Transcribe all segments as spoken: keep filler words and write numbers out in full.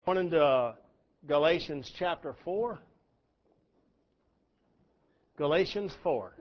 On into uh, Galatians chapter four. Galatians four.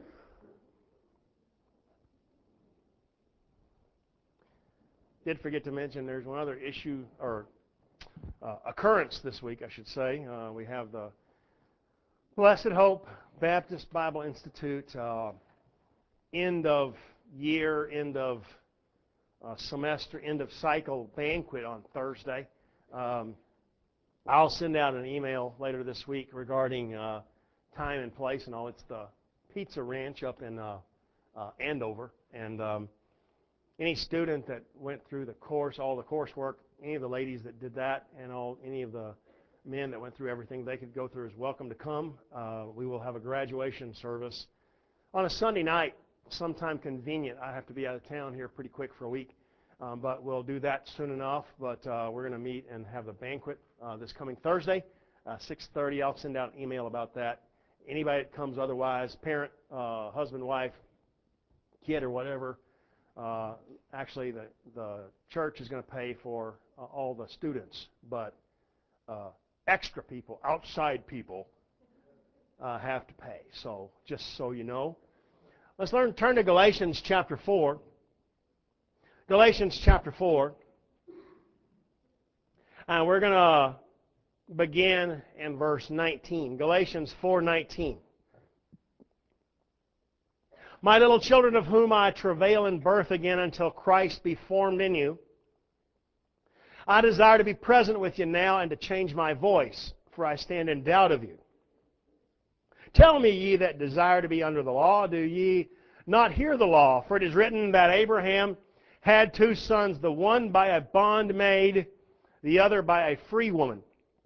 Did forget to mention there's one other issue or uh, occurrence this week, I should say. Uh, we have the Blessed Hope Baptist Bible Institute uh, end of year, end of uh, semester, end of cycle banquet on Thursday. Um, I'll send out an email later this week regarding uh, time and place and all. It's the Pizza Ranch up in uh, uh, Andover. And um, any student that went through the course, all the coursework, any of the ladies that did that, and all any of the men that went through everything they could go through is welcome to come. Uh, we will have a graduation service on a Sunday night, sometime convenient. I have to be out of town here pretty quick for a week. Um, but we'll do that soon enough. But uh, we're going to meet and have the banquet uh, this coming Thursday, uh, six thirty. I'll send out an email about that. Anybody that comes otherwise, parent, uh, husband, wife, kid, or whatever, uh, actually the, the church is going to pay for uh, all the students. But uh, extra people, outside people, uh, have to pay. So just so you know. Let's learn. Turn to Galatians chapter four. Galatians chapter four, and we're going to begin in verse nineteen. Galatians four nineteen. My little children, of whom I travail in birth again until Christ be formed in you, I desire to be present with you now and to change my voice, for I stand in doubt of you. Tell me, ye that desire to be under the law, do ye not hear the law? For it is written that Abraham had two sons, the one by a bondmaid, the other by a free woman.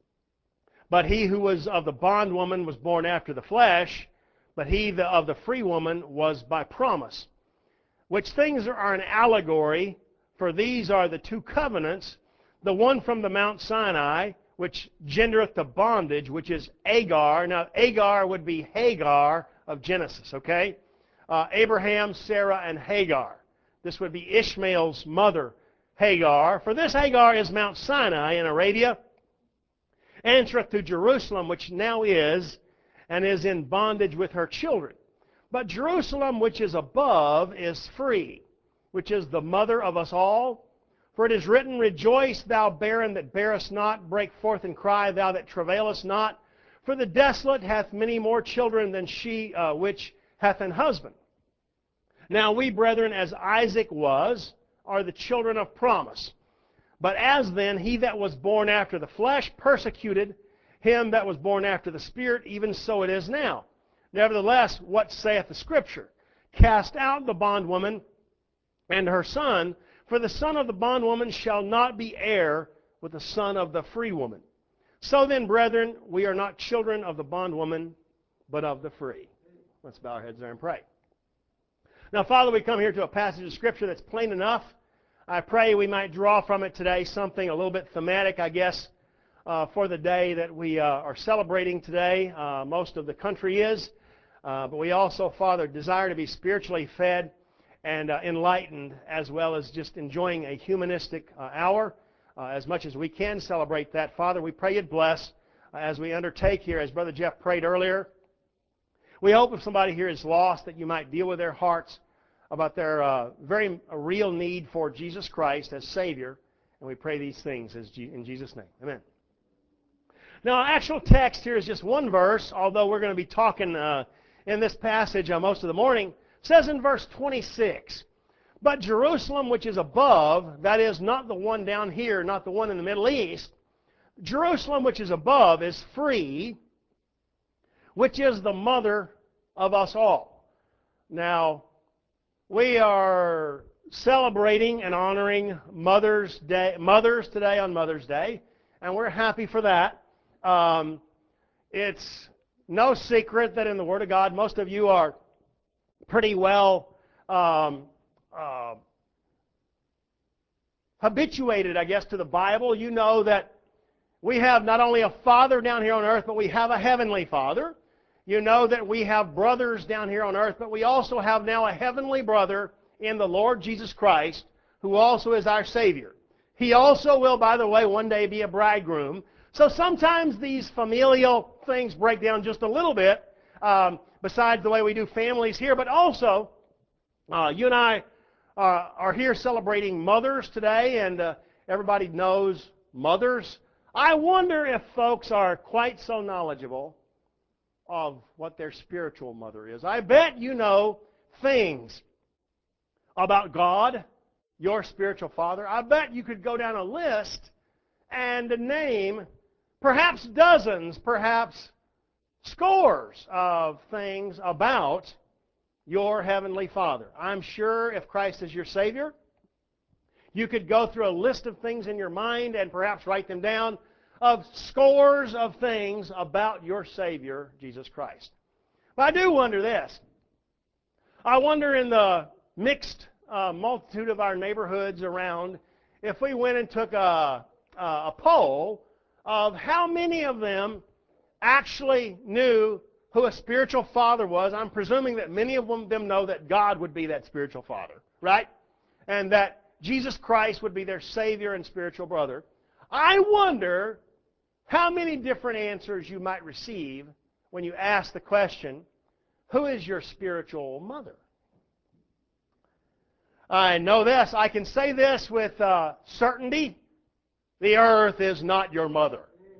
But he who was of the bondwoman was born after the flesh, but he of the free woman was by promise. Which things are an allegory, for these are the two covenants, the one from the Mount Sinai, which gendereth the bondage, which is Agar. Now, Agar would be Hagar of Genesis, okay? Uh, Abraham, Sarah, and Hagar. This would be Ishmael's mother, Hagar. For this Hagar is Mount Sinai in Arabia, entereth to Jerusalem, which now is, and is in bondage with her children. But Jerusalem, which is above, is free, which is the mother of us all. For it is written, Rejoice, thou barren that bearest not, break forth and cry, thou that travailest not. For the desolate hath many more children than she uh, which hath an husband. Now we, brethren, as Isaac was, are the children of promise. But as then he that was born after the flesh persecuted him that was born after the Spirit, even so it is now. Nevertheless, what saith the Scripture? Cast out the bondwoman and her son, for the son of the bondwoman shall not be heir with the son of the free woman. So then, brethren, we are not children of the bondwoman, but of the free. Let's bow our heads there and pray. Now, Father, we come here to a passage of Scripture that's plain enough. I pray we might draw from it today something a little bit thematic, I guess, uh, for the day that we uh, are celebrating today. Uh, most of the country is. Uh, but we also, Father, desire to be spiritually fed and uh, enlightened, as well as just enjoying a humanistic uh, hour. Uh, as much as we can celebrate that, Father, we pray you'd bless uh, as we undertake here, as Brother Jeff prayed earlier. We hope if somebody here is lost that you might deal with their hearts about their uh, very uh, real need for Jesus Christ as Savior. And we pray these things as G- in Jesus' name. Amen. Now, our actual text here is just one verse, although we're going to be talking uh, in this passage uh, most of the morning. It says in verse twenty-six, But Jerusalem which is above, that is, not the one down here, not the one in the Middle East, Jerusalem which is above is free, which is the mother of us all. Now, we are celebrating and honoring Mother's Day, mothers today on Mother's Day, and we're happy for that. Um, it's no secret that in the Word of God, most of you are pretty well um, uh, habituated, I guess, to the Bible. You know that we have not only a Father down here on earth, but we have a Heavenly Father. You know that we have brothers down here on earth, but we also have now a heavenly brother in the Lord Jesus Christ, who also is our Savior. He also will, by the way, one day be a bridegroom. So sometimes these familial things break down just a little bit, um, besides the way we do families here. But also, uh, you and I uh, are here celebrating mothers today, and uh, everybody knows mothers. I wonder if folks are quite so knowledgeable of what their spiritual mother is. I bet you know things about God, your spiritual father. I bet you could go down a list and name perhaps dozens, perhaps scores of things about your heavenly Father. I'm sure if Christ is your Savior, you could go through a list of things in your mind and perhaps write them down of scores of things about your Savior, Jesus Christ. But I do wonder this. I wonder in the mixed uh, multitude of our neighborhoods around, if we went and took a, a poll of how many of them actually knew who a spiritual father was. I'm presuming that many of them know that God would be that spiritual father, right? And that Jesus Christ would be their Savior and spiritual brother. I wonder how many different answers you might receive when you ask the question, who is your spiritual mother? I know this. I can say this with uh, certainty. The earth is not your mother.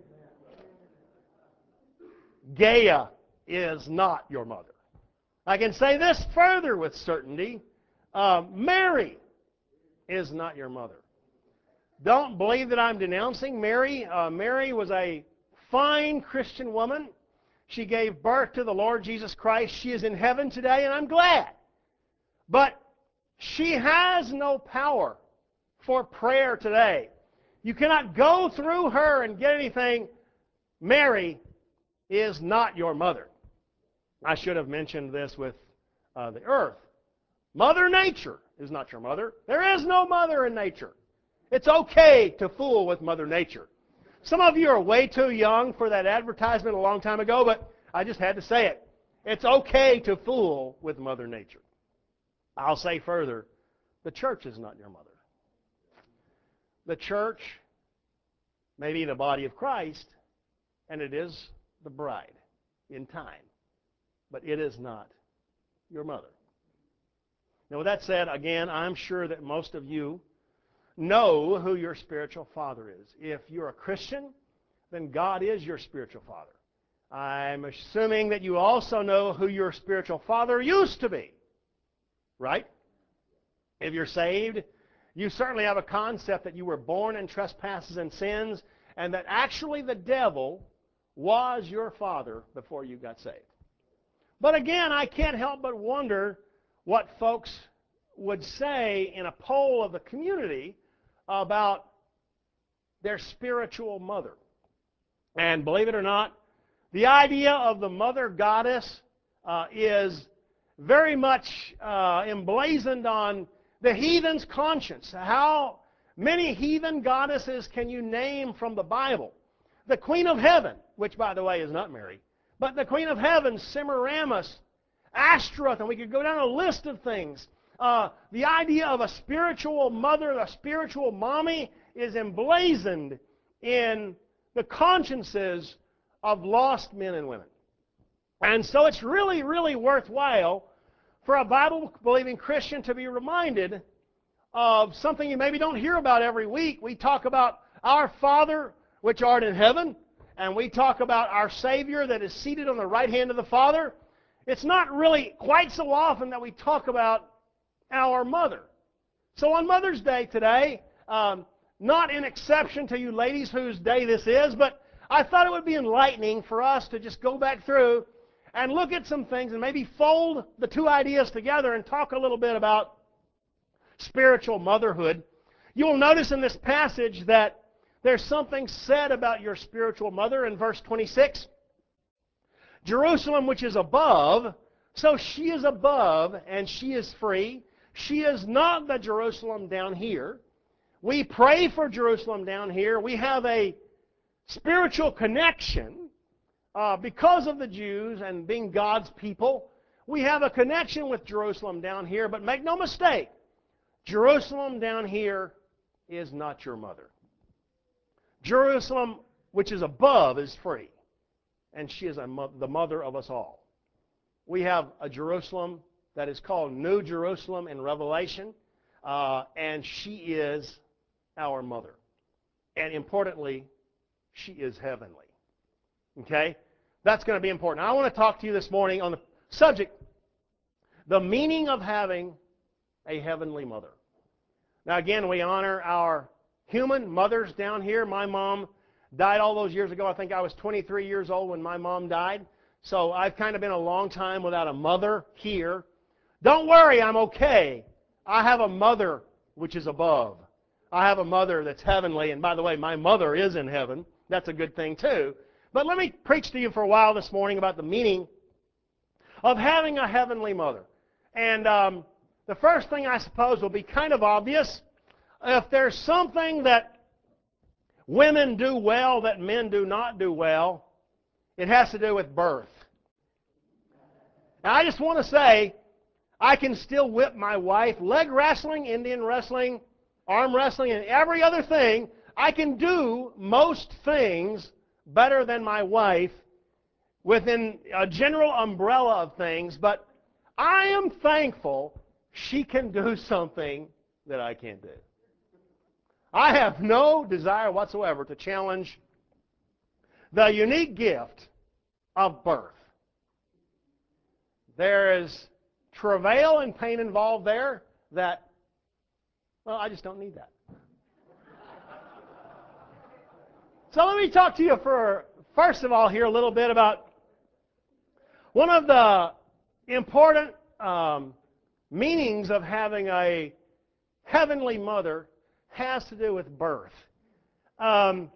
Gaia is not your mother. I can say this further with certainty. Uh, Mary is not your mother. Don't believe that I'm denouncing Mary. Uh, Mary was a fine Christian woman. She gave birth to the Lord Jesus Christ. She is in heaven today, and I'm glad. But she has no power for prayer today. You cannot go through her and get anything. Mary is not your mother. I should have mentioned this with uh, the earth. Mother Nature is not your mother. There is no mother in nature. It's okay to fool with Mother Nature. Some of you are way too young for that advertisement a long time ago, but I just had to say it. It's okay to fool with Mother Nature. I'll say further, the church is not your mother. The church may be the body of Christ, and it is the bride in time, but it is not your mother. Now, with that said, again, I'm sure that most of you know who your spiritual father is. If you're a Christian, then God is your spiritual father. I'm assuming that you also know who your spiritual father used to be, right? If you're saved, you certainly have a concept that you were born in trespasses and sins, and that actually the devil was your father before you got saved. But again, I can't help but wonder what folks would say in a poll of the community about their spiritual mother. And believe it or not, the idea of the mother goddess uh, is very much uh, emblazoned on the heathen's conscience. How many heathen goddesses can you name from the Bible? The Queen of Heaven, which by the way is not Mary, but the Queen of Heaven, Semiramis, Ashtaroth, and we could go down a list of things. Uh, the idea of a spiritual mother, a spiritual mommy, is emblazoned in the consciences of lost men and women. And so it's really, really worthwhile for a Bible-believing Christian to be reminded of something you maybe don't hear about every week. We talk about our Father which art in heaven, and we talk about our Savior that is seated on the right hand of the Father. It's not really quite so often that we talk about our mother. So on Mother's Day today, um, not an exception to you ladies whose day this is, but I thought it would be enlightening for us to just go back through and look at some things and maybe fold the two ideas together and talk a little bit about spiritual motherhood. You'll notice in this passage that there's something said about your spiritual mother in verse twenty-six. Jerusalem, which is above, so she is above and she is free. She is not the Jerusalem down here. We pray for Jerusalem down here. We have a spiritual connection uh, because of the Jews and being God's people. We have a connection with Jerusalem down here, but make no mistake, Jerusalem down here is not your mother. Jerusalem, which is above, is free, and she is a mo- the mother of us all. We have a Jerusalem that is called New Jerusalem in Revelation, uh, and she is our mother. And importantly, she is heavenly. Okay? That's going to be important. I want to talk to you this morning on the subject, the meaning of having a heavenly mother. Now again, we honor our human mothers down here. My mom died all those years ago. I think I was twenty-three years old when my mom died. So I've kind of been a long time without a mother here. Don't worry, I'm okay. I have a mother which is above. I have a mother that's heavenly. And by the way, my mother is in heaven. That's a good thing too. But let me preach to you for a while this morning about the meaning of having a heavenly mother. And um, the first thing I suppose will be kind of obvious. If there's something that women do well that men do not do well, it has to do with birth. Now, I just want to say, I can still whip my wife. Leg wrestling, Indian wrestling, arm wrestling, and every other thing, I can do most things better than my wife within a general umbrella of things, but I am thankful she can do something that I can't do. I have no desire whatsoever to challenge the unique gift of birth. There is travail and pain involved there that, well, I just don't need that. So let me talk to you for, first of all, here a little bit about one of the important um, meanings of having a heavenly mother has to do with birth. Um,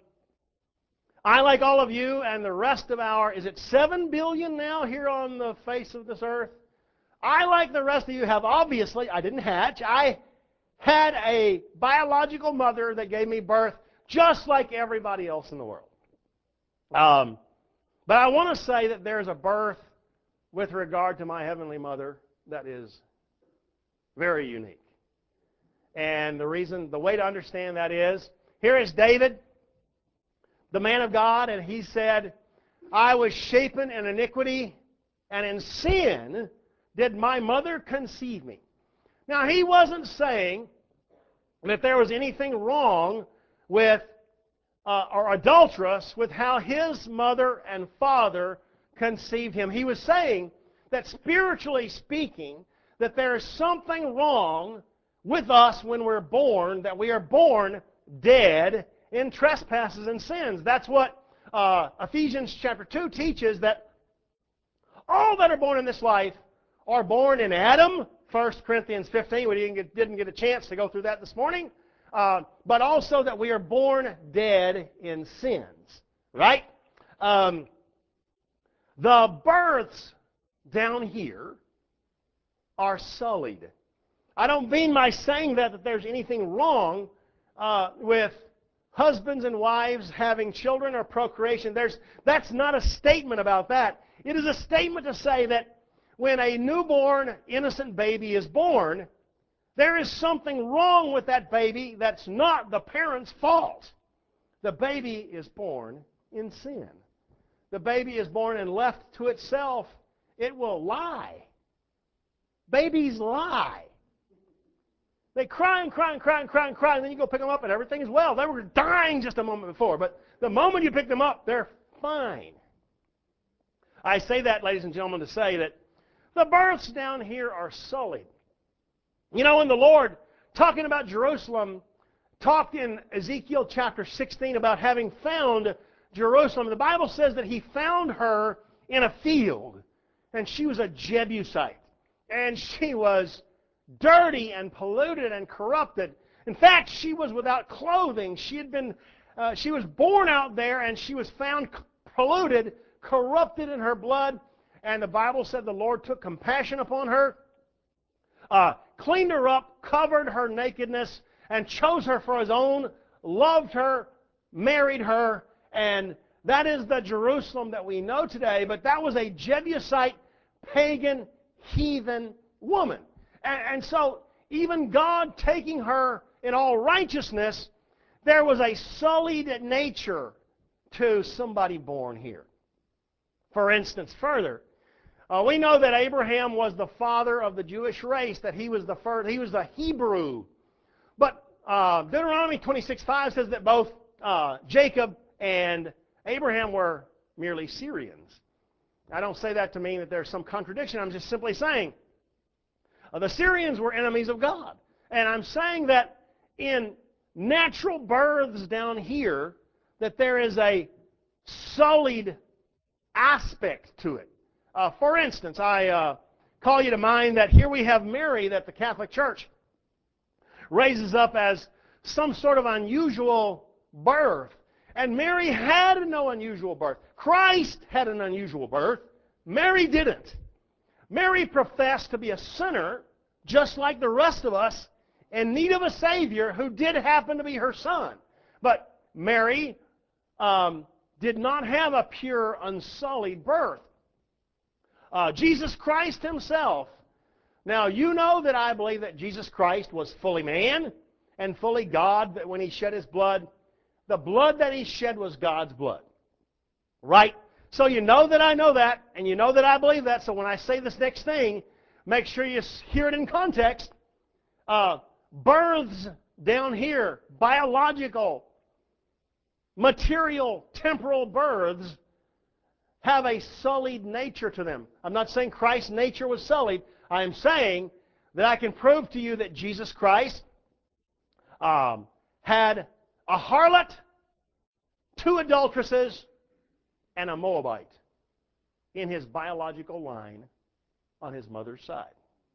I, like all of you and the rest of our, is it seven billion now here on the face of this earth? I, like the rest of you, have obviously, I didn't hatch, I had a biological mother that gave me birth just like everybody else in the world. Um, but I want to say that there's a birth with regard to my heavenly mother that is very unique. And the reason, the way to understand that is, here is David, the man of God, and he said, I was shapen in iniquity, and in sin did my mother conceive me. Now, he wasn't saying that there was anything wrong with, uh, or adulterous with how his mother and father conceived him. He was saying that spiritually speaking, that there is something wrong with us when we're born, that we are born dead in trespasses and sins. That's what uh, Ephesians chapter two teaches, that all that are born in this life are born in Adam, First Corinthians fifteen. We didn't get, didn't get a chance to go through that this morning. Uh, but also that we are born dead in sins. Right? Um, the births down here are sullied. I don't mean by saying that that there's anything wrong uh, with husbands and wives having children or procreation. There's, that's not a statement about that. It is a statement to say that when a newborn, innocent baby is born, there is something wrong with that baby that's not the parent's fault. The baby is born in sin. The baby is born and left to itself, it will lie. Babies lie. They cry and cry and cry and cry and cry, and then you go pick them up and everything's well. They were dying just a moment before, but the moment you pick them up, they're fine. I say that, ladies and gentlemen, to say that the births down here are sullied. You know, when the Lord, talking about Jerusalem, talked in Ezekiel chapter sixteen about having found Jerusalem, the Bible says that He found her in a field, and she was a Jebusite, and she was dirty and polluted and corrupted. In fact, she was without clothing. She had been, uh, she was born out there, and she was found polluted, corrupted in her blood. And the Bible said the Lord took compassion upon her, uh, cleaned her up, covered her nakedness, and chose her for His own, loved her, married her, and that is the Jerusalem that we know today. But that was a Jebusite, pagan, heathen woman. And, and so even God taking her in all righteousness, there was a sullied nature to somebody born here. For instance, further, uh, we know that Abraham was the father of the Jewish race, that he was the first, he was the Hebrew. But uh, Deuteronomy twenty-six five says that both uh, Jacob and Abraham were merely Syrians. I don't say that to mean that there's some contradiction. I'm just simply saying uh, the Syrians were enemies of God. And I'm saying that in natural births down here, that there is a sullied aspect to it. Uh, for instance, I uh, call you to mind that here we have Mary that the Catholic Church raises up as some sort of unusual birth. And Mary had no unusual birth. Christ had an unusual birth. Mary didn't. Mary professed to be a sinner, just like the rest of us, in need of a Savior who did happen to be her son. But Mary um, did not have a pure, unsullied birth. Uh, Jesus Christ himself. Now, you know that I believe that Jesus Christ was fully man and fully God, that when he shed his blood, the blood that he shed was God's blood. Right? So you know that I know that, and you know that I believe that, so when I say this next thing, make sure you hear it in context. Uh, births down here, biological, material, temporal births, have a sullied nature to them. I'm not saying Christ's nature was sullied. I am saying that I can prove to you that Jesus Christ um, had a harlot, two adulteresses, and a Moabite in his biological line on his mother's side.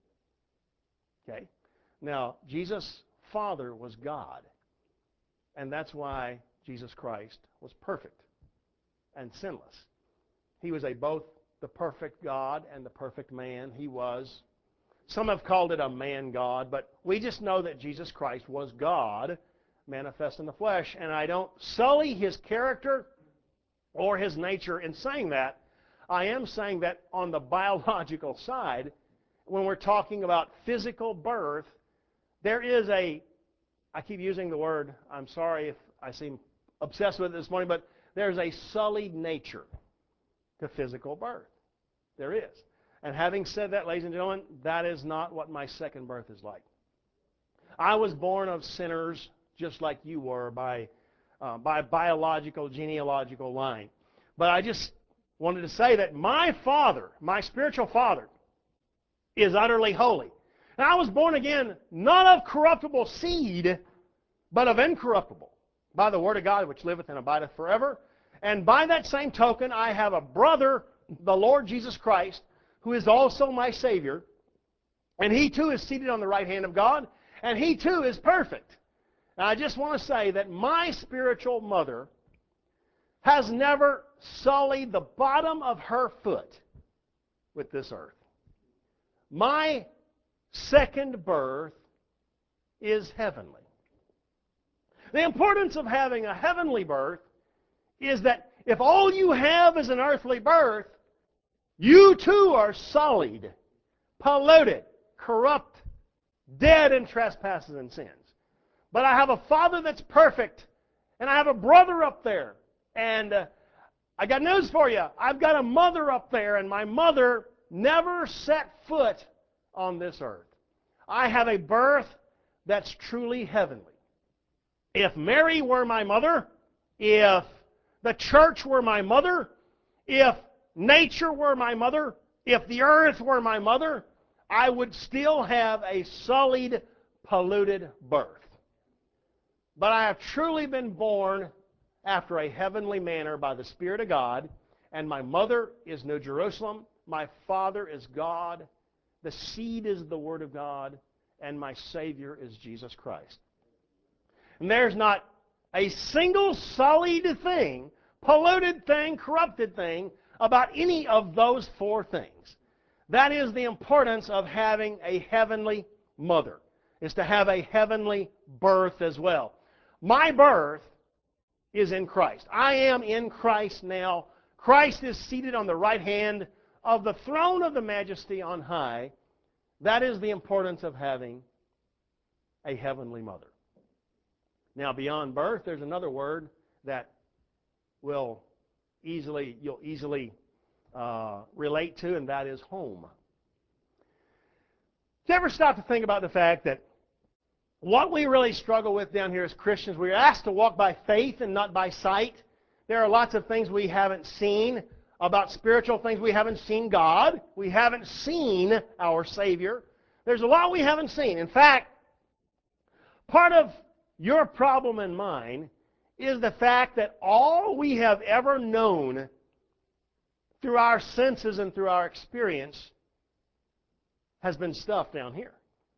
Okay? Now, Jesus' Father was God, and that's why Jesus Christ was perfect and sinless. He was a both the perfect God and the perfect man. He was. Some have called it a man-God, but we just know that Jesus Christ was God manifest in the flesh, and I don't sully his character or his nature in saying that. I am saying that on the biological side, when we're talking about physical birth, there is a, I keep using the word, I'm sorry if I seem obsessed with it this morning, but there's a sullied nature to physical birth. There is. And having said that, ladies and gentlemen, that is not what my second birth is like. I was born of sinners just like you were by, uh, by biological, genealogical line. But I just wanted to say that my father, my spiritual father, is utterly holy. And I was born again not of corruptible seed, but of incorruptible, by the word of God which liveth and abideth forever. And by that same token, I have a brother, the Lord Jesus Christ, who is also my Savior. And he too is seated on the right hand of God. And he too is perfect. And I just want to say that my spiritual mother has never sullied the bottom of her foot with this earth. My second birth is heavenly. The importance of having a heavenly birth is that if all you have is an earthly birth, you too are sullied, polluted, corrupt, dead in trespasses and sins. But I have a Father that's perfect, and I have a brother up there. And uh, I got news for you. I've got a mother up there, and my mother never set foot on this earth. I have a birth that's truly heavenly. If Mary were my mother, if the church were my mother, if nature were my mother, if the earth were my mother, I would still have a sullied, polluted birth. But I have truly been born after a heavenly manner by the Spirit of God, and my mother is New Jerusalem, my father is God, the seed is the Word of God, and my Savior is Jesus Christ. And there's not a single sullied thing, polluted thing, corrupted thing about any of those four things. That is the importance of having a heavenly mother, is to have a heavenly birth as well. My birth is in Christ. I am in Christ now. Christ is seated on the right hand of the throne of the Majesty on high. That is the importance of having a heavenly mother. Now, beyond birth, there's another word that will easily you'll easily uh, relate to, and that is home. Do you ever stop to think about the fact that what we really struggle with down here as Christians, we're asked to walk by faith and not by sight. There are lots of things we haven't seen about spiritual things. We haven't seen God. We haven't seen our Savior. There's a lot we haven't seen. In fact, part of your problem and mine is the fact that all we have ever known through our senses and through our experience has been stuff down here.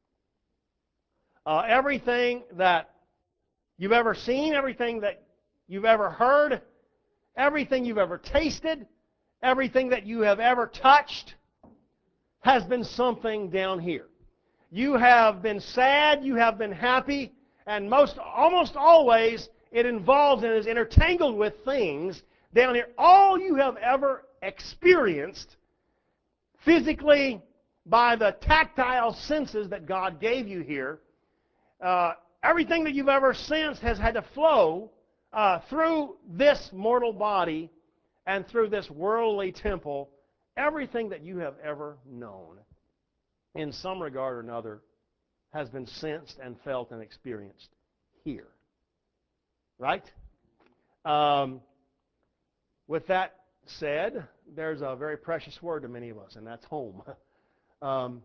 Uh, everything that you've ever seen, everything that you've ever heard, everything you've ever tasted, everything that you have ever touched has been something down here. You have been sad, you have been happy, and most, almost always it involves and is intertangled with things down here. All you have ever experienced physically by the tactile senses that God gave you here, uh, everything that you've ever sensed has had to flow uh, through this mortal body and through this worldly temple. Everything that you have ever known, in some regard or another, has been sensed and felt and experienced here. Right? Um, with that said, there's a very precious word to many of us, and that's home. Um,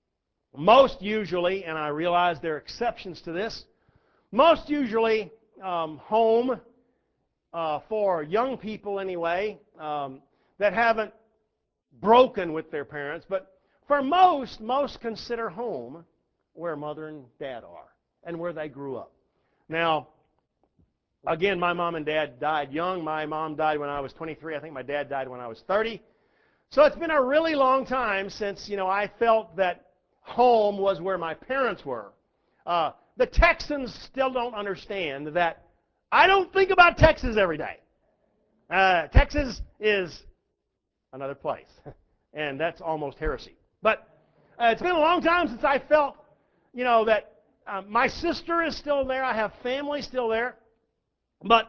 most usually, and I realize there are exceptions to this, most usually um, home uh, for young people anyway um, that haven't broken with their parents, but for most, most consider home where mother and dad are and where they grew up. Now, again, my mom and dad died young. My mom died when I was twenty-three. I think my dad died when I was thirty. So it's been a really long time since, you know, I felt that home was where my parents were. Uh, the Texans still don't understand that I don't think about Texas every day. Uh, Texas is another place, and that's almost heresy. But uh, it's been a long time since I felt, you know, that uh, my sister is still there. I have family still there. But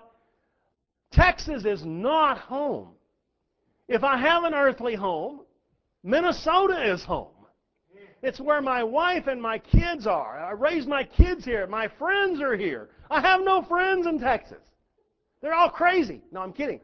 Texas is not home. If I have an earthly home, Minnesota is home. It's where my wife and my kids are. I raised my kids here. My friends are here. I have no friends in Texas. They're all crazy. No, I'm kidding.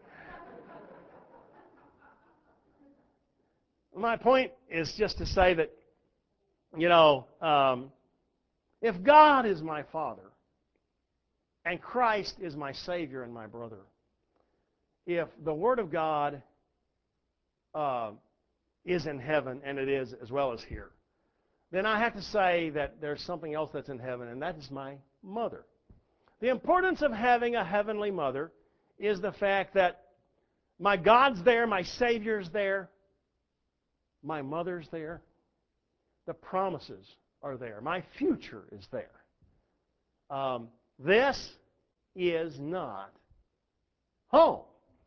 My point is just to say that, you know, um, if God is my Father and Christ is my Savior and my brother, if the Word of God uh, is in heaven, and it is as well as here, then I have to say that there's something else that's in heaven, and that is my mother. The importance of having a heavenly mother is the fact that my God's there, my Savior's there, my mother's there, the promises are there, my future is there. Um, this is not home.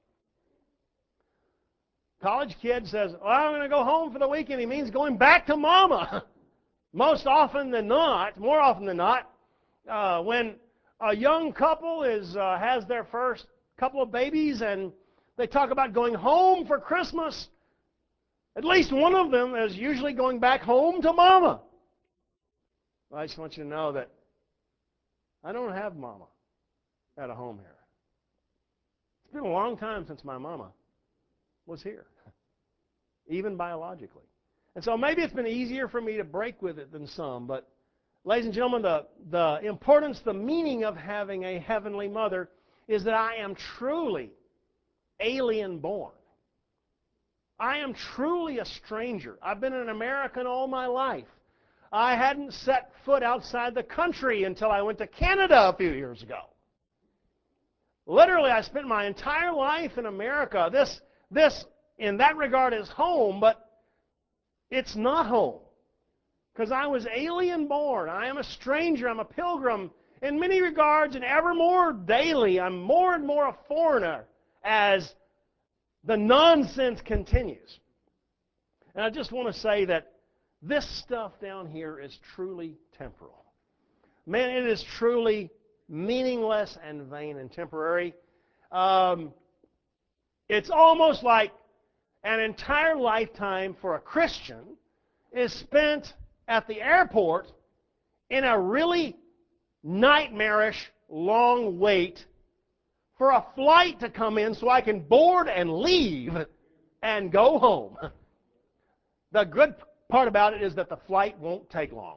College kid says, well, I'm going to go home for the weekend. He means going back to mama. Most often than not, more often than not, uh, when a young couple is uh, has their first couple of babies and they talk about going home for Christmas, at least one of them is usually going back home to mama. Well, I just want you to know that I don't have mama at a home here. It's been a long time since my mama was here, even biologically. And so maybe it's been easier for me to break with it than some, but ladies and gentlemen, the, the importance, the meaning of having a heavenly mother is that I am truly alien born. I am truly a stranger. I've been an American all my life. I hadn't set foot outside the country until I went to Canada a few years ago. Literally, I spent my entire life in America. This, this in that regard, is home, but it's not home. Because I was alien born. I am a stranger. I'm a pilgrim in many regards, and ever more daily, I'm more and more a foreigner as the nonsense continues. And I just want to say that this stuff down here is truly temporal. Man, it is truly meaningless and vain and temporary. Um, it's almost like an entire lifetime for a Christian is spent at the airport in a really nightmarish long wait for a flight to come in so I can board and leave and go home. The good part about it is that the flight won't take long.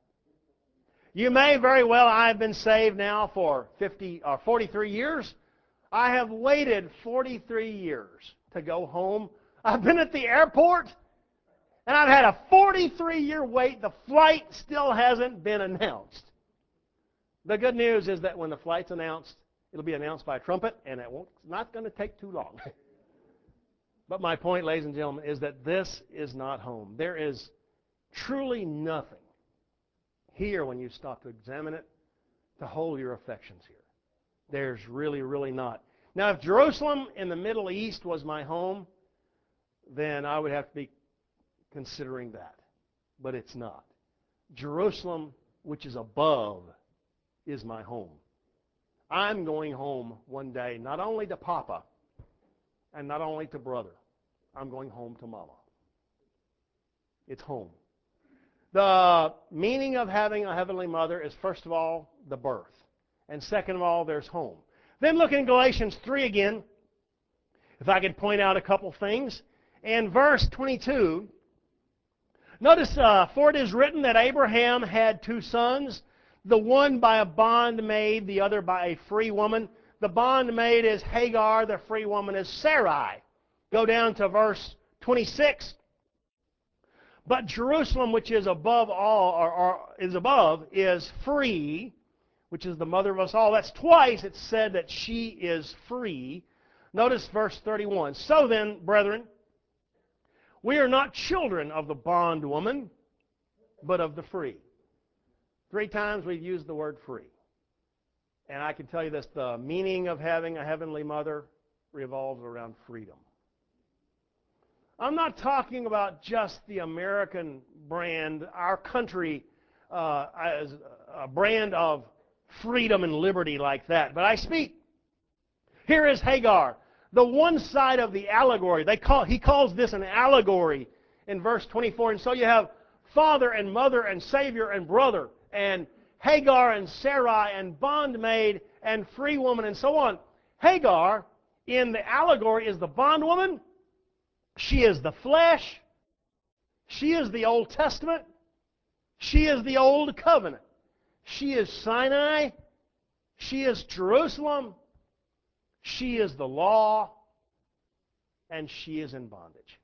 You may very well, I've been saved now for fifty or forty-three years. I have waited forty-three years to go home. I've been at the airport, and I've had a forty-three year wait. The flight still hasn't been announced. The good news is that when the flight's announced, it'll be announced by a trumpet, and it won't, it's not going to take too long. But my point, ladies and gentlemen, is that this is not home. There is truly nothing here when you stop to examine it to hold your affections here. There's really, really not. Now, if Jerusalem in the Middle East was my home, then I would have to be considering that. But it's not. Jerusalem, which is above, is my home. I'm going home one day, not only to Papa and not only to Brother. I'm going home to Mama. It's home. The meaning of having a heavenly mother is, first of all, the birth. And second of all, there's home. Then look in Galatians three again, if I could point out a couple things. In verse twenty-two, notice, uh, for it is written that Abraham had two sons, the one by a bondmaid, the other by a free woman. The bondmaid is Hagar, the free woman is Sarai. Go down to verse twenty-six. But Jerusalem, which is above all, or, or is above, is free, which is the mother of us all. That's twice it's said that she is free. Notice verse thirty-one. So then, brethren, we are not children of the bondwoman, but of the free. Three times we've used the word free. And I can tell you this, the meaning of having a heavenly mother revolves around freedom. I'm not talking about just the American brand, our country uh, as a brand of freedom and liberty like that. But I speak. Here is Hagar, the one side of the allegory. They call, he calls this an allegory in verse twenty-four. And so you have father and mother and savior and brother and Hagar and Sarai and bondmaid and free woman and so on. Hagar in the allegory is the bondwoman. She is the flesh. She is the Old Testament. She is the Old Covenant. She is Sinai. She is Jerusalem. She is the law. And she is in bondage.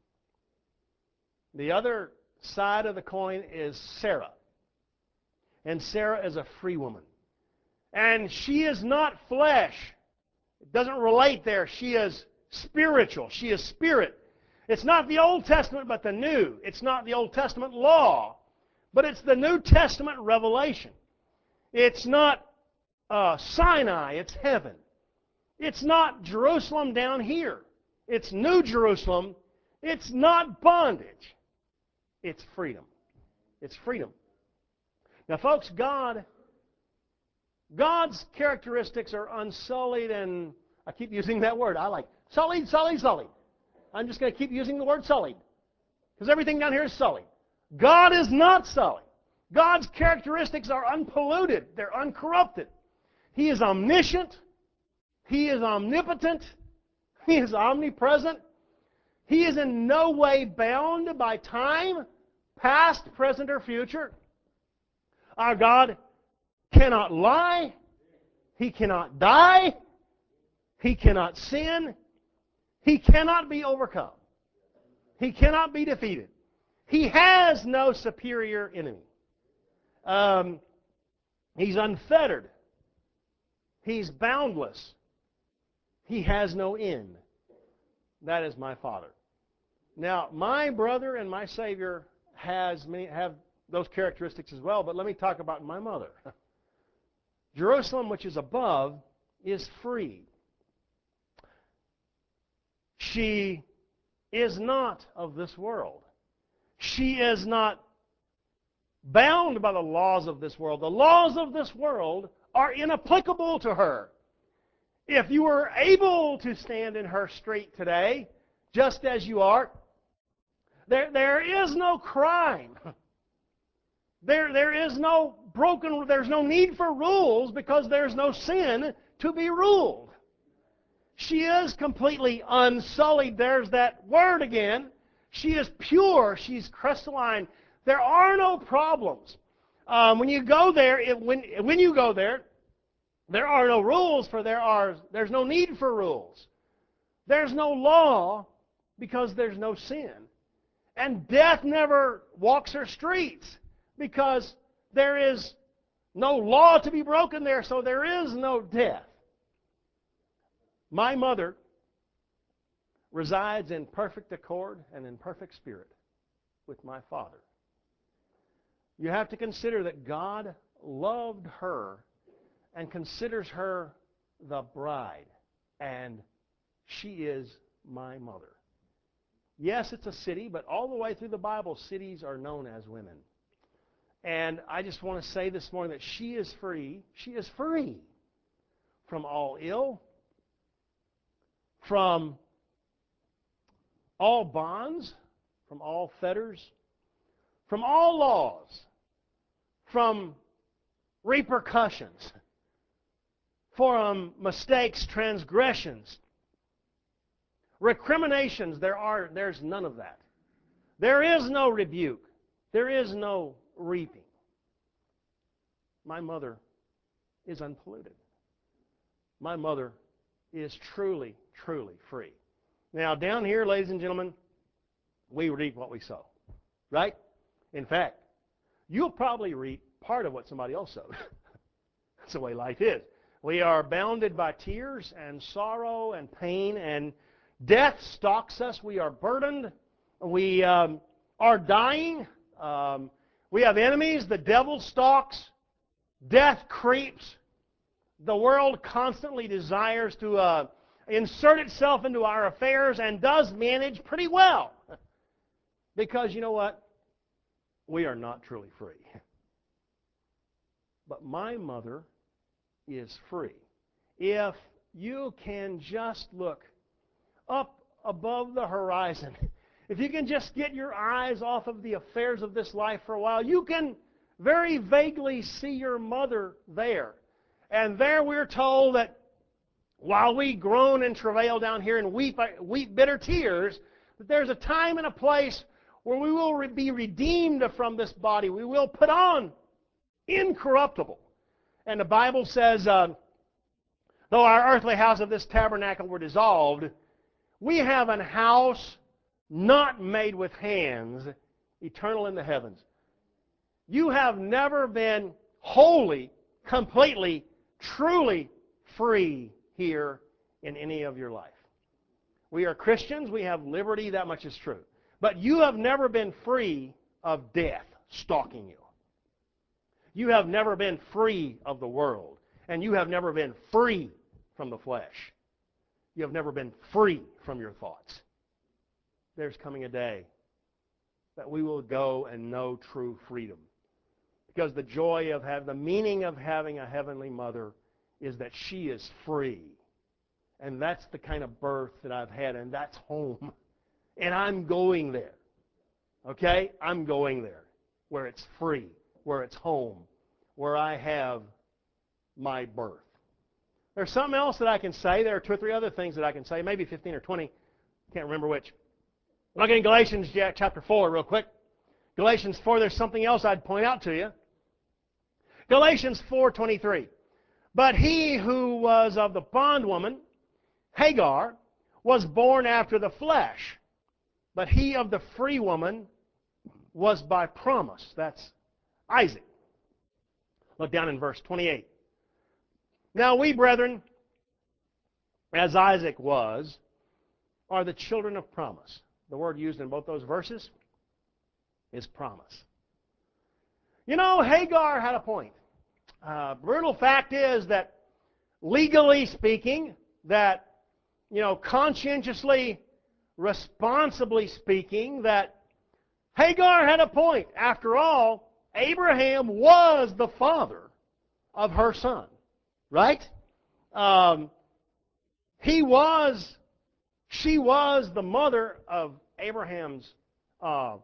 The other side of the coin is Sarah. And Sarah is a free woman. And she is not flesh. It doesn't relate there. She is spiritual. She is spirit. It's not the Old Testament, but the New. It's not the Old Testament law, but it's the New Testament revelation. It's not uh, Sinai, it's heaven. It's not Jerusalem down here. It's New Jerusalem. It's not bondage. It's freedom. It's freedom. Now, folks, God, God's characteristics are unsullied, and I keep using that word. I like sullied, sullied, sullied. I'm just going to keep using the word sullied, because everything down here is sullied. God is not sullied. God's characteristics are unpolluted. They're uncorrupted. He is omniscient. He is omnipotent. He is omnipresent. He is in no way bound by time, past, present, or future. Our God cannot lie. He cannot die. He cannot sin. He cannot be overcome. He cannot be defeated. He has no superior enemy. Um, he's unfettered. He's boundless. He has no end. That is my Father. Now, my brother and my Savior has many, have those characteristics as well, but let me talk about my mother. Jerusalem, which is above, is free. She is not of this world. She is not bound by the laws of this world. The laws of this world are inapplicable to her. If you were able to stand in her street today, just as you are, there, there is no crime. There, there is no broken, there's no need for rules because there's no sin to be ruled. She is completely unsullied. There's that word again. She is pure. She's crystalline. There are no problems. Um, when you go there, it, when, when you go there, there are no rules, for there are, there's no need for rules. There's no law because there's no sin. And death never walks her streets because there is no law to be broken there, so there is no death. My mother resides in perfect accord and in perfect spirit with my father. You have to consider that God loved her and considers her the bride, and she is my mother. Yes, it's a city, but all the way through the Bible, cities are known as women. And I just want to say this morning that she is free. She is free from all ill, from all bonds, from all fetters, from all laws, from repercussions, from mistakes, transgressions, recriminations. There are, there's none of that. There is no rebuke. There is no reaping. My mother is unpolluted. My mother is truly, truly free. Now, down here, ladies and gentlemen, we reap what we sow, right? In fact, you'll probably reap part of what somebody else sowed. That's the way life is. We are bounded by tears and sorrow and pain, and death stalks us. We are burdened. We um, are dying. Um, we have enemies. The devil stalks. Death creeps. The world constantly desires to uh, insert itself into our affairs and does manage pretty well. Because you know what? We are not truly free. But my mother is free. If you can just look up above the horizon, if you can just get your eyes off of the affairs of this life for a while, you can very vaguely see your mother there. And there we're told that while we groan and travail down here and weep, weep bitter tears, that there's a time and a place where we will be redeemed from this body. We will put on incorruptible. And the Bible says, uh, though our earthly house of this tabernacle were dissolved, we have an house not made with hands, eternal in the heavens. You have never been wholly, completely, truly free here in any of your life. We are Christians. We have liberty. That much is true. But you have never been free of death stalking you. You have never been free of the world. And you have never been free from the flesh. You have never been free from your thoughts. There's coming a day that we will go and know true freedom. Because the joy of having, the meaning of having a heavenly mother is that she is free. And that's the kind of birth that I've had, and that's home. And I'm going there. Okay? I'm going there. Where it's free. Where it's home. Where I have my birth. There's something else that I can say. There are two or three other things that I can say. Maybe fifteen or twenty. Can't remember which. Look in Galatians chapter four real quick. Galatians four, there's something else I'd point out to you. Galatians four twenty-three. But he who was of the bondwoman, Hagar, was born after the flesh. But he of the free woman was by promise. That's Isaac. Look down in verse twenty-eight. Now we, brethren, as Isaac was, are the children of promise. The word used in both those verses is promise. You know, Hagar had a point. Uh, brutal fact is that, legally speaking, that, you know, conscientiously, responsibly speaking, that Hagar had a point. After all, Abraham was the father of her son. right? Um, he was, she was the mother of Abraham's uh,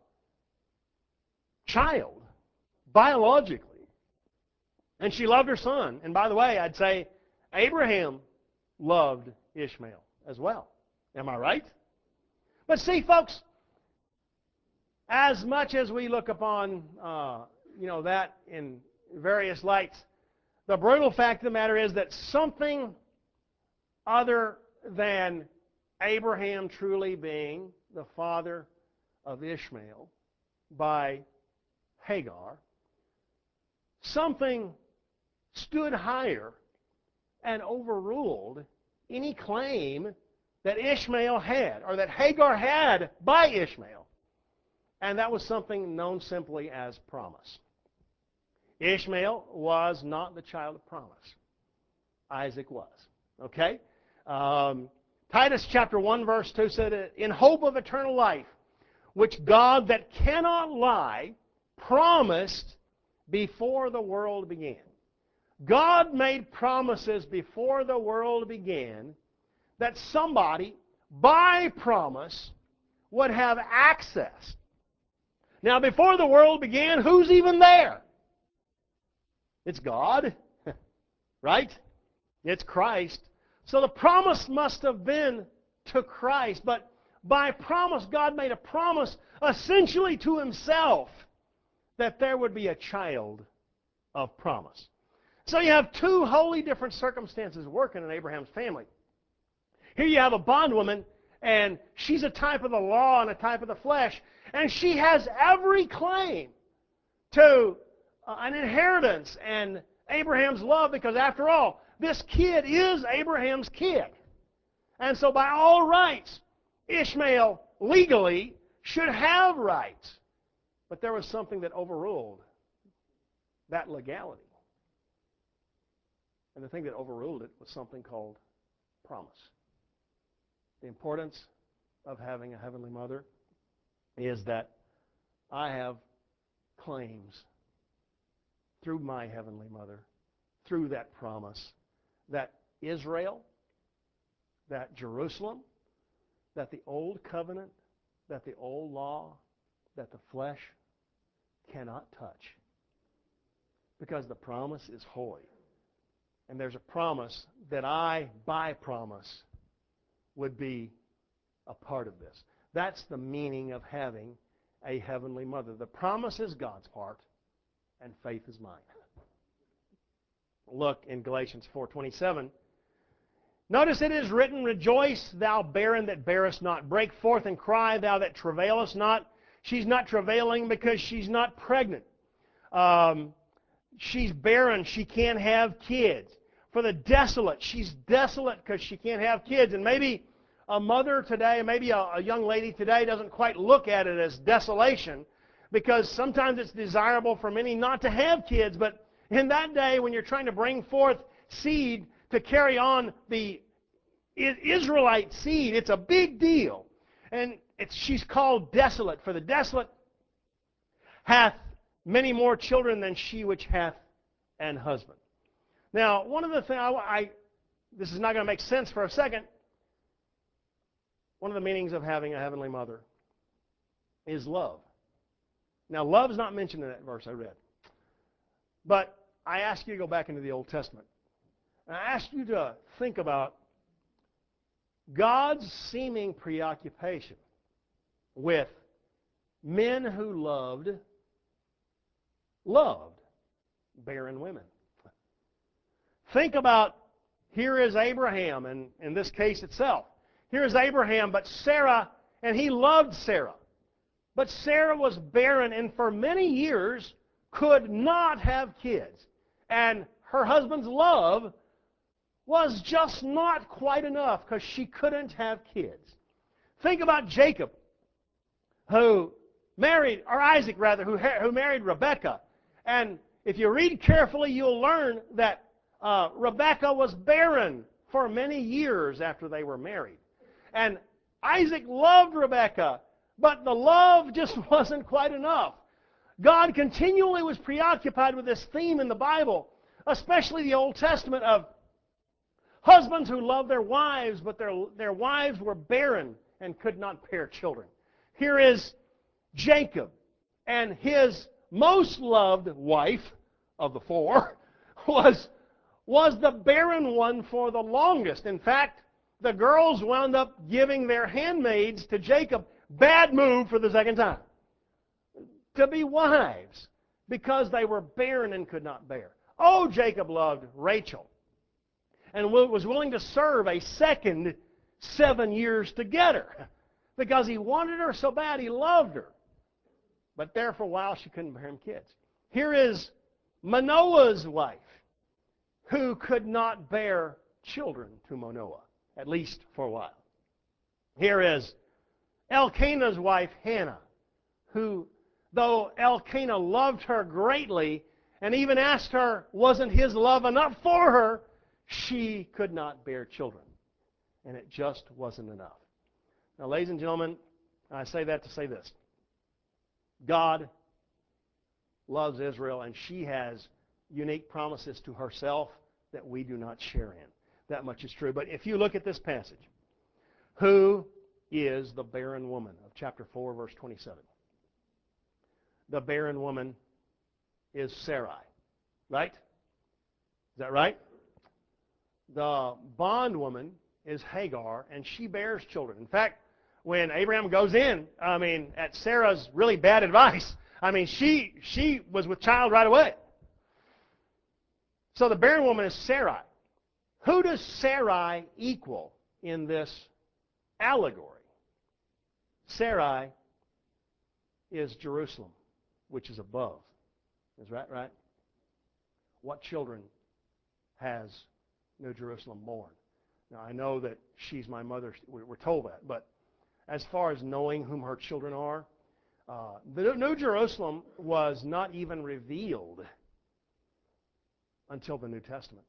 child, biologically. And she loved her son. And by the way, I'd say Abraham loved Ishmael as well. Am I right? But see, folks, as much as we look upon, uh, you know, that in various lights, the brutal fact of the matter is that something other than Abraham truly being the father of Ishmael by Hagar, something stood higher and overruled any claim that Ishmael had, or that Hagar had by Ishmael. And that was something known simply as promise. Ishmael was not the child of promise. Isaac was. Okay? Um, Titus chapter one verse two said, in hope of eternal life, which God that cannot lie promised before the world began. God made promises before the world began that somebody, by promise, would have access. Now, before the world began, who's even there? It's God, right? It's Christ. So the promise must have been to Christ. But by promise, God made a promise essentially to Himself that there would be a child of promise. So you have two wholly different circumstances working in Abraham's family. Here you have a bondwoman, and she's a type of the law and a type of the flesh, and she has every claim to uh, an inheritance and Abraham's love, because after all, this kid is Abraham's kid. And so by all rights, Ishmael legally should have rights. But there was something that overruled that legality. And the thing that overruled it was something called promise. The importance of having a heavenly mother is that I have claims through my heavenly mother, through that promise, that Israel, that Jerusalem, that the old covenant, that the old law, that the flesh cannot touch. Because the promise is holy. And there's a promise that I, by promise, would be a part of this. That's the meaning of having a heavenly mother. The promise is God's part, and faith is mine. Look in Galatians four twenty-seven. Notice it is written, rejoice, thou barren that bearest not. Break forth and cry, thou that travailest not. She's not travailing because she's not pregnant. Um, she's barren. She can't have kids. For the desolate, she's desolate because she can't have kids. And maybe a mother today, maybe a, a young lady today doesn't quite look at it as desolation, because sometimes it's desirable for many not to have kids. But in that day, when you're trying to bring forth seed to carry on the Israelite seed, it's a big deal. And it's, she's called desolate. For the desolate hath many more children than she which hath an husband. Now, one of the things, I, I, this is not going to make sense for a second. One of the meanings of having a heavenly mother is love. Now, love is not mentioned in that verse I read. But I ask you to go back into the Old Testament. And I ask you to think about God's seeming preoccupation with men who loved, loved barren women. Think about, here is Abraham, and in this case itself. Here is Abraham, but Sarah, and he loved Sarah. But Sarah was barren, and for many years could not have kids. And her husband's love was just not quite enough because she couldn't have kids. Think about Jacob, who married, or Isaac rather, who, who married Rebekah. And if you read carefully, you'll learn that uh, Rebekah was barren for many years after they were married. And Isaac loved Rebekah, but the love just wasn't quite enough. God continually was preoccupied with this theme in the Bible, especially the Old Testament, of Husbands who loved their wives, but their, their wives were barren and could not bear children. Here is Jacob, and his most loved wife of the four was, was the barren one for the longest. In fact, the girls wound up giving their handmaids to Jacob. Bad move for the second time. To be wives, because they were barren and could not bear. Oh, Jacob loved Rachel, and was willing to serve a second seven years together, because he wanted her so bad, he loved her. But there for a while, she couldn't bear him kids. Here is Manoah's wife, who could not bear children to Manoah, at least for a while. Here is Elkanah's wife, Hannah, who, though Elkanah loved her greatly, and even asked her, wasn't his love enough for her, she could not bear children. And it just wasn't enough. Now, ladies and gentlemen, I say that to say this. God loves Israel, and she has unique promises to herself that we do not share in. That much is true. But if you look at this passage, who is the barren woman of chapter four, verse twenty-seven? The barren woman is Sarai, right? Is that right? The bondwoman is Hagar, and she bears children. In fact, when Abraham goes in, I mean, at Sarah's really bad advice, I mean, she she was with child right away. So the barren woman is Sarai. Who does Sarai equal in this allegory? Sarai is Jerusalem, which is above. Is that right? What children has New Jerusalem born? Now, I know that she's my mother. We're told that. But as far as knowing whom her children are, uh, the New Jerusalem was not even revealed until the New Testament.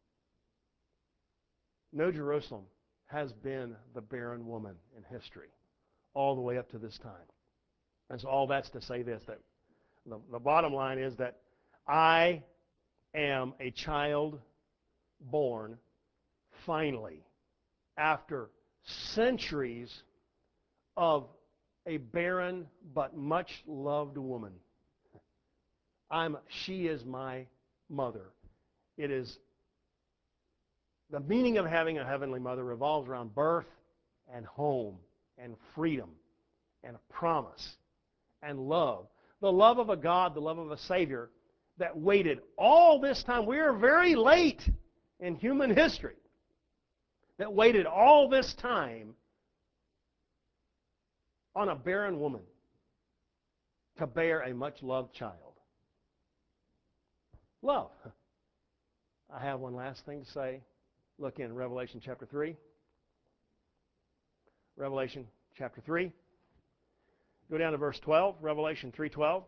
New Jerusalem has been the barren woman in history all the way up to this time. And so all that's to say this, that the, the bottom line is that I am a child born finally after centuries of a barren but much loved woman. I'm, she is my mother. It is the meaning of having a heavenly mother revolves around birth and home and freedom and a promise and love. The love of a God, the love of a Savior that waited all this time. We are very late in human history. That waited all this time on a barren woman to bear a much-loved child. Love. I have one last thing to say. Look in Revelation chapter three. Revelation chapter three. Go down to verse twelve. Revelation three twelve.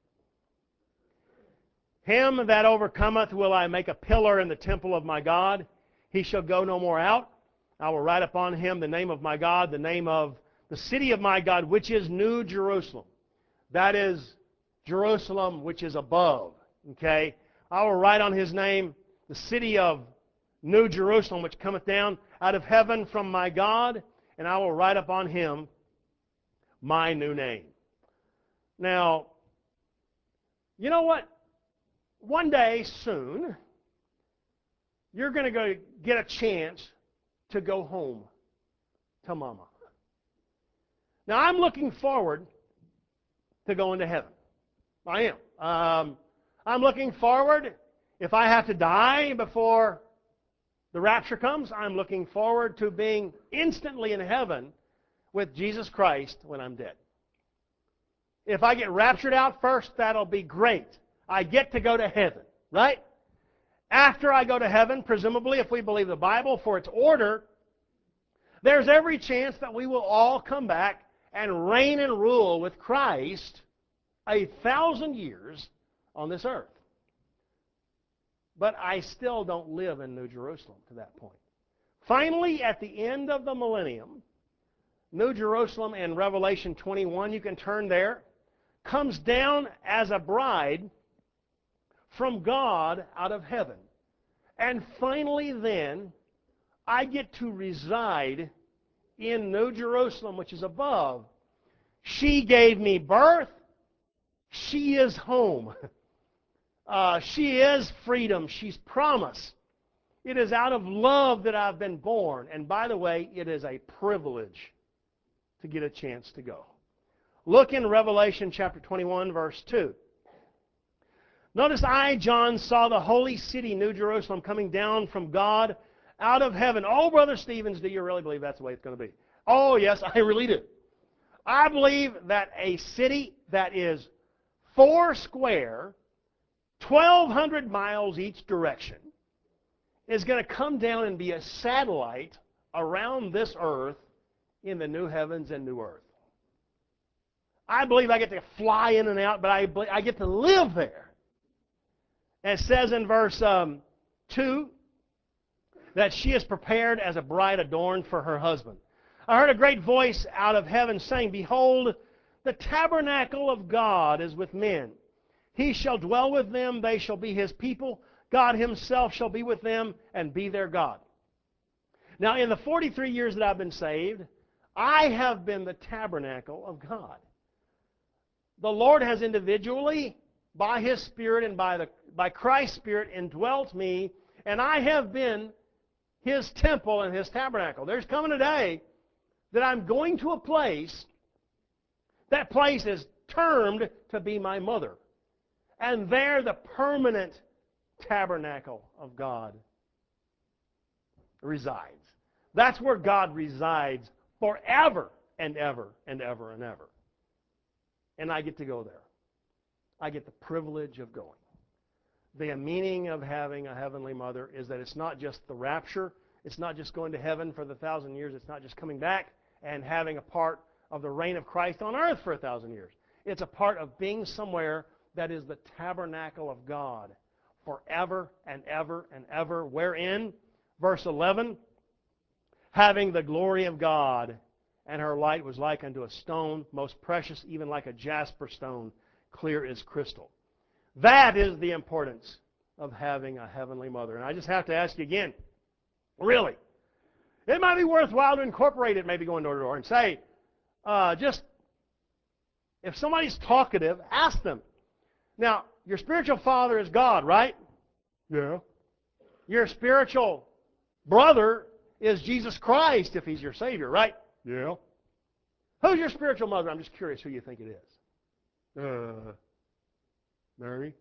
Him that overcometh will I make a pillar in the temple of my God. He shall go no more out. I will write upon him the name of my God, the name of the city of my God, which is New Jerusalem. That is Jerusalem, which is above. Okay? I will write on his name the city of New Jerusalem, which cometh down out of heaven from my God, and I will write upon him my new name. Now, you know what? One day soon, you're going to go get a chance to go home to Mama. Now, I'm looking forward to going to heaven. I am. Um, I'm looking forward, if I have to die before the rapture comes, I'm looking forward to being instantly in heaven with Jesus Christ when I'm dead. If I get raptured out first, that'll be great. I get to go to heaven, right? After I go to heaven, presumably, if we believe the Bible for its order, there's every chance that we will all come back and reign and rule with Christ a thousand years on this earth. But I still don't live in New Jerusalem to that point. Finally, at the end of the millennium, New Jerusalem in Revelation twenty-one, you can turn there, comes down as a bride from God out of heaven. And finally then, I get to reside in New Jerusalem, which is above. She gave me birth. She is home. Uh, she is freedom. She's promise. It is out of love that I've been born. And by the way, it is a privilege to get a chance to go. Look in Revelation chapter twenty-one, verse two. Notice, I, John, saw the holy city, New Jerusalem, coming down from God out of heaven. Oh, Brother Stevens, do you really believe that's the way it's going to be? Oh, yes, I really do. I believe that a city that is four square, twelve hundred miles each direction, is going to come down and be a satellite around this earth in the new heavens and new earth. I believe I get to fly in and out, but I, I get to live there. And it says in verse um, two that she is prepared as a bride adorned for her husband. I heard a great voice out of heaven saying, Behold, the tabernacle of God is with men. He shall dwell with them, they shall be His people. God Himself shall be with them and be their God. Now, in the forty-three years that I've been saved, I have been the tabernacle of God. The Lord has individually, by His Spirit and by, the, by Christ's Spirit, indwelt me, and I have been His temple and His tabernacle. There's coming a day that I'm going to a place, that place is termed to be my mother. And there the permanent tabernacle of God resides. That's where God resides forever and ever and ever and ever. And I get to go there. I get the privilege of going. The meaning of having a heavenly mother is that it's not just the rapture. It's not just going to heaven for the thousand years. It's not just coming back and having a part of the reign of Christ on earth for a thousand years. It's a part of being somewhere that is the tabernacle of God forever and ever and ever. Wherein, verse eleven, having the glory of God, and her light was like unto a stone, most precious, even like a jasper stone, clear as crystal. That is the importance of having a heavenly mother. And I just have to ask you again, really, it might be worthwhile to incorporate it, maybe going door to door and say, uh, just, if somebody's talkative, ask them. Now, your spiritual father is God, right? Yeah. Your spiritual brother is Jesus Christ, if He's your Savior, right? Yeah. Who's your spiritual mother? I'm just curious who you think it is. Uh, Mary?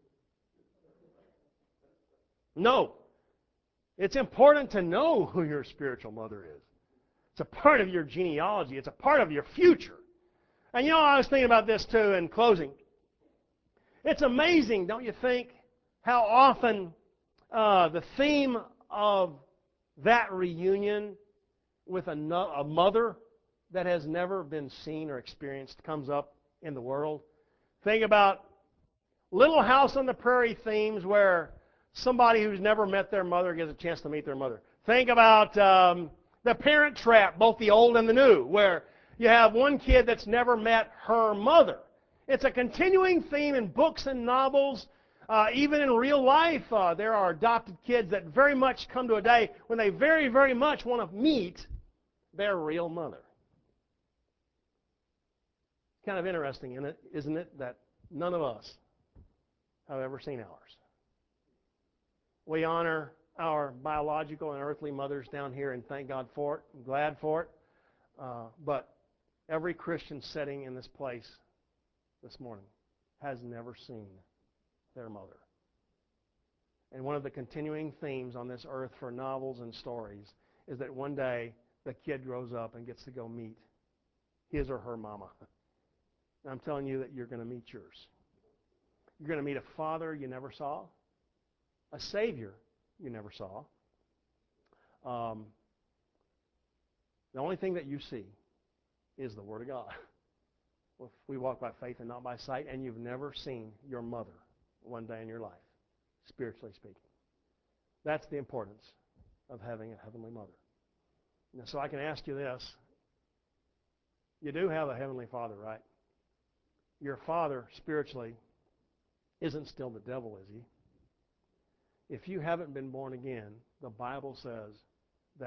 No. It's important to know who your spiritual mother is. It's a part of your genealogy. It's a part of your future. And you know, I was thinking about this too in closing. It's amazing, don't you think, how often uh, the theme of that reunion with a, no- a mother that has never been seen or experienced comes up in the world. Think about Little House on the Prairie themes where somebody who's never met their mother gets a chance to meet their mother. Think about um, The Parent Trap, both the old and the new, where you have one kid that's never met her mother. It's a continuing theme in books and novels. Uh, even in real life, uh, there are adopted kids that very much come to a day when they very, very much want to meet their real mother. Kind of interesting, isn't it, isn't it, that none of us have ever seen ours. We honor our biological and earthly mothers down here, and thank God for it. I'm glad for it. Uh, but every Christian sitting in this place this morning has never seen their mother. And one of the continuing themes on this earth for novels and stories is that one day the kid grows up and gets to go meet his or her mama. And I'm telling you that you're going to meet yours. You're going to meet a father you never saw, a Savior you never saw. Um, the only thing that you see is the Word of God. Well, we walk by faith and not by sight, and you've never seen your mother one day in your life, spiritually speaking. That's the importance of having a heavenly mother. Now, so I can ask you this. You do have a heavenly Father, right? Your father, spiritually, isn't still the devil, is he? If you haven't been born again, the Bible says that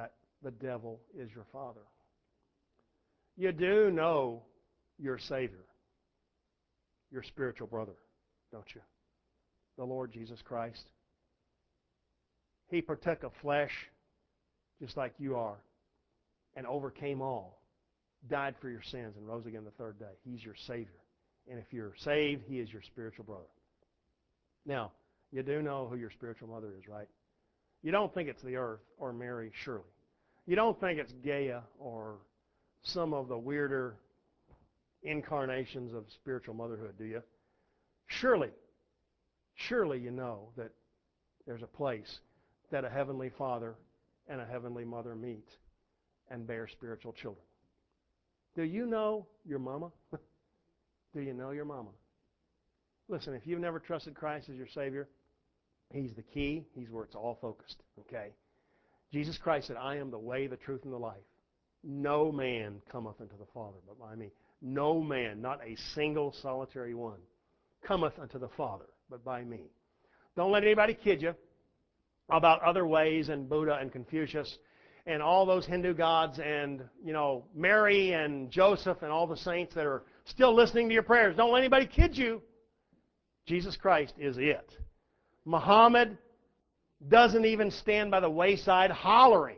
the devil is your father. You do know your Savior, your spiritual brother, don't you? The Lord Jesus Christ. He partook of flesh just like you are and overcame all, died for your sins, and rose again the third day. He's your Savior. And if you're saved, He is your spiritual brother. Now, you do know who your spiritual mother is, right? You don't think it's the earth or Mary Shirley. You don't think it's Gaia or some of the weirder incarnations of spiritual motherhood, do you? Surely, surely you know that there's a place that a heavenly Father and a heavenly mother meet and bear spiritual children. Do you know your mama? Do you know your mama? Listen, if you've never trusted Christ as your Savior, He's the key. He's where it's all focused. Okay? Jesus Christ said, I am the way, the truth, and the life. No man cometh unto the Father but by me. No man, not a single solitary one, cometh unto the Father but by me. Don't let anybody kid you about other ways and Buddha and Confucius and all those Hindu gods and, you know, Mary and Joseph and all the saints that are still listening to your prayers. Don't let anybody kid you. Jesus Christ is it. Muhammad doesn't even stand by the wayside hollering.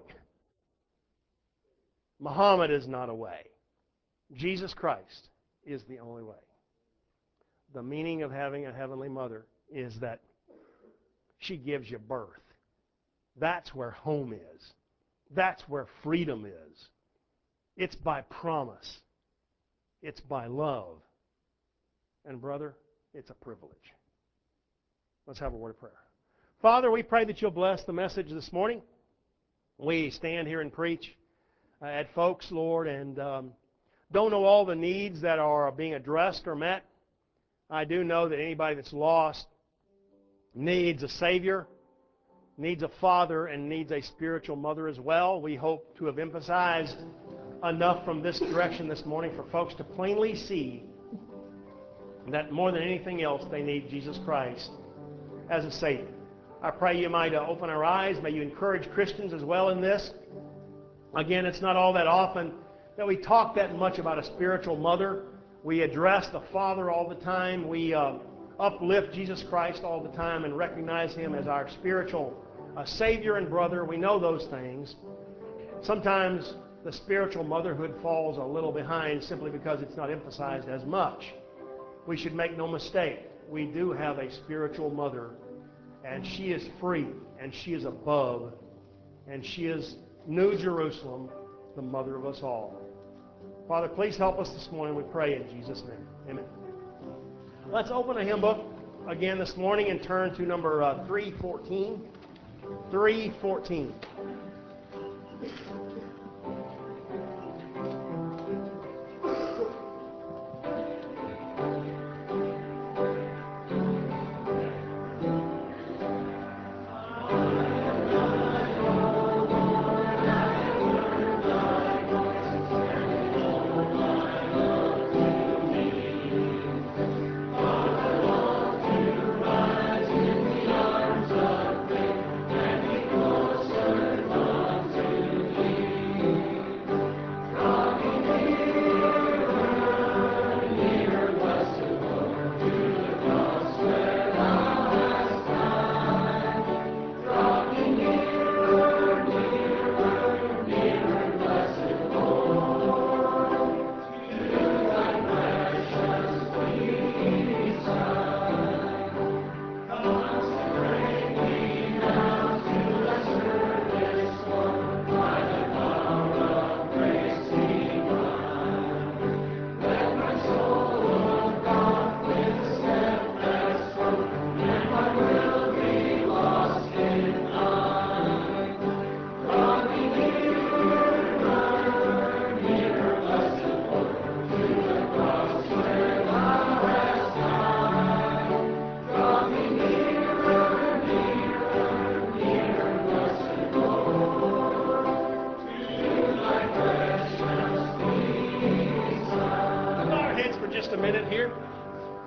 Muhammad is not a way. Jesus Christ is the only way. The meaning of having a heavenly mother is that she gives you birth. That's where home is. That's where freedom is. It's by promise. It's by love. And brother, it's a privilege. Let's have a word of prayer. Father, we pray that you'll bless the message this morning. We stand here and preach uh, at folks, Lord, and um, don't know all the needs that are being addressed or met. I do know that anybody that's lost needs a Savior, needs a father, and needs a spiritual mother as well. We hope to have emphasized enough from this direction this morning for folks to plainly see that more than anything else they need Jesus Christ as a Savior. I pray you might uh, open our eyes. May you encourage Christians as well in this. Again, it's not all that often that we talk that much about a spiritual mother. We address the Father all the time. We uh, uplift Jesus Christ all the time and recognize Him as our spiritual uh, Savior and brother. We know those things. Sometimes the spiritual motherhood falls a little behind simply because it's not emphasized as much. We should make no mistake. We do have a spiritual mother, and she is free, and she is above, and she is New Jerusalem, the mother of us all. Father, please help us this morning, we pray in Jesus' name. Amen. Let's open a hymn book again this morning and turn to number uh, three fourteen. three fourteen.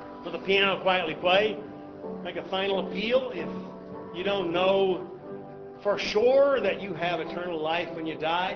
Piano quietly play. Make a final appeal. If you don't know for sure that you have eternal life when you die?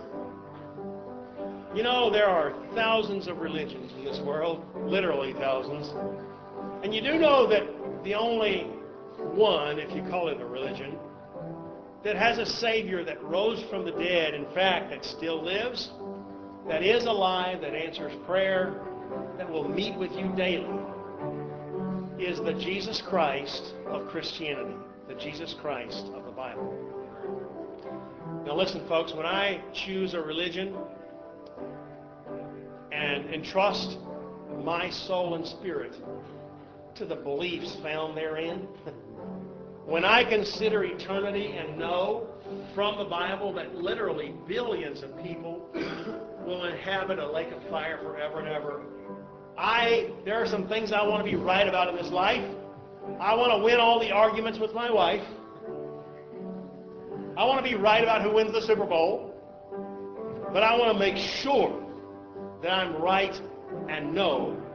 You know, there are thousands of religions in this world, literally thousands. And you do know that the only one, if you call it a religion, that has a Savior that rose from the dead, in fact, that still lives, that is alive, that answers prayer, that will meet with you daily, is the Jesus Christ of Christianity, the Jesus Christ of the Bible. Now listen, folks, when I choose a religion and entrust my soul and spirit to the beliefs found therein, when I consider eternity and know from the Bible that literally billions of people will inhabit a lake of fire forever and ever, I, there are some things I want to be right about in this life. I want to win all the arguments with my wife. I want to be right about who wins the Super Bowl. But I want to make sure that I'm right and know